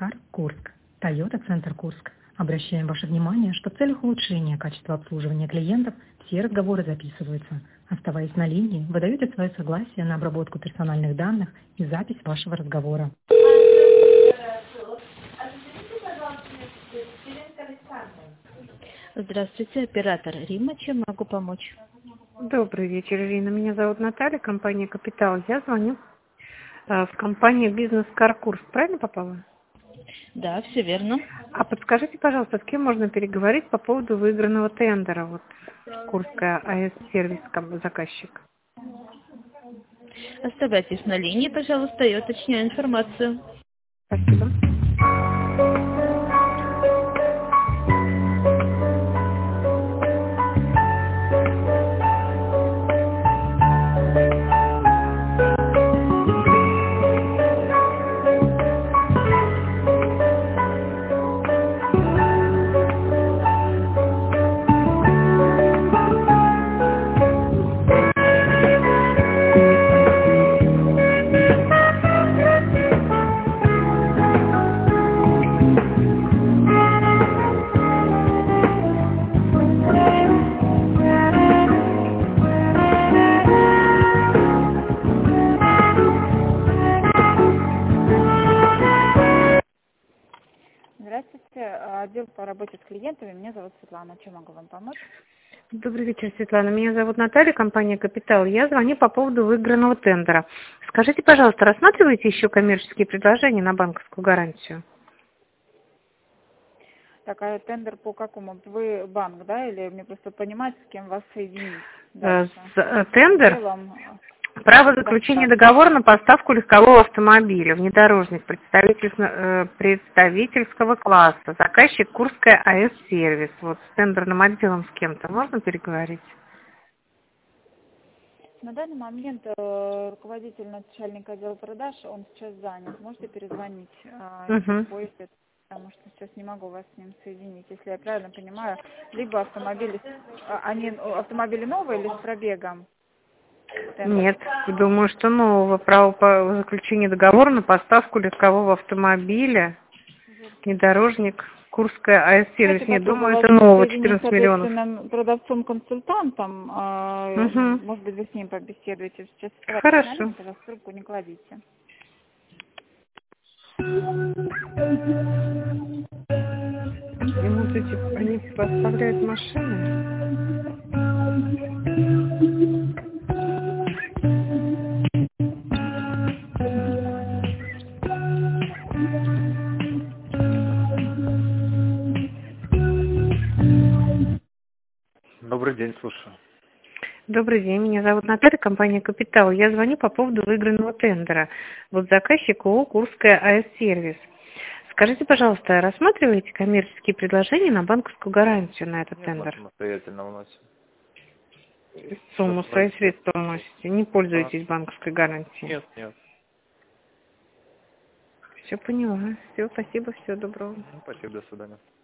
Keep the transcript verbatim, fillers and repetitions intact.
Кар Курск. Toyota Центр Курск. Обращаем ваше внимание, что в целях улучшения качества обслуживания клиентов все разговоры записываются. Оставаясь на линии, вы даете свое согласие на обработку персональных данных и запись вашего разговора. Здравствуйте, оператор Рима, чем могу помочь? Добрый вечер, Ирина. Меня зовут Наталья, компания «Капитал». Я звоню э, в компанию «Бизнес Кар Курск». Правильно попала? Да, все верно. А подскажите, пожалуйста, с кем можно переговорить по поводу выигранного тендера? Вот Курская АЭС-сервис заказчик. Оставайтесь на линии, пожалуйста, я уточняю информацию. Спасибо. Здравствуйте, отдел по работе с клиентами. Меня зовут Светлана. Чем могу вам помочь? Добрый вечер, Светлана. Меня зовут Наталья, компания «Капитал». Я звоню по поводу выигранного тендера. Скажите, пожалуйста, рассматриваете еще коммерческие предложения на банковскую гарантию? Так, а тендер по какому? Вы банк, да? Или мне просто понимать, с кем вас соединить? Э, Дальше. с- э, Тендер? Делом, Право заключения да, договора на поставку легкового автомобиля, внедорожник представительс- э, представительского класса, заказчик Курская АЭС-сервис. Вот с тендерным отделом с кем-то можно переговорить? На данный момент э, руководитель, начальник отдела продаж, он сейчас занят. Можете перезвонить э, Угу. чуть позже, потому что сейчас не могу вас с ним соединить. Если я правильно понимаю, либо автомобили, а, они автомобили новые или с пробегом? Тендер. Нет, думаю, что нового. Право по заключению договора на поставку легкового автомобиля, внедорожник, Курская АЭС-сервис. Давайте Нет, думаю, попробовать это нового, соединить, четырнадцать миллионов. соответственно, продавцом-консультантом. э, Угу. Может быть, вы с ним побеседуете. Сейчас оставайтесь на Хорошо. линии, пожалуйста, трубку не кладите. Ему вот эти, они поставляют машины. Добрый день, слушаю. Добрый день, меня зовут Наталья, компания «Капитал». Я звоню по поводу выигранного тендера. Вот заказчик ООО «Курская АЭС-сервис». Скажите, пожалуйста, рассматриваете коммерческие предложения на банковскую гарантию на этот Нет, мы тендер? самостоятельно вносим. Сумму своих средств вносите, не А, пользуетесь банковской гарантией? нет, нет. Все поняла. Все, спасибо, всего доброго. Ну, спасибо, до свидания.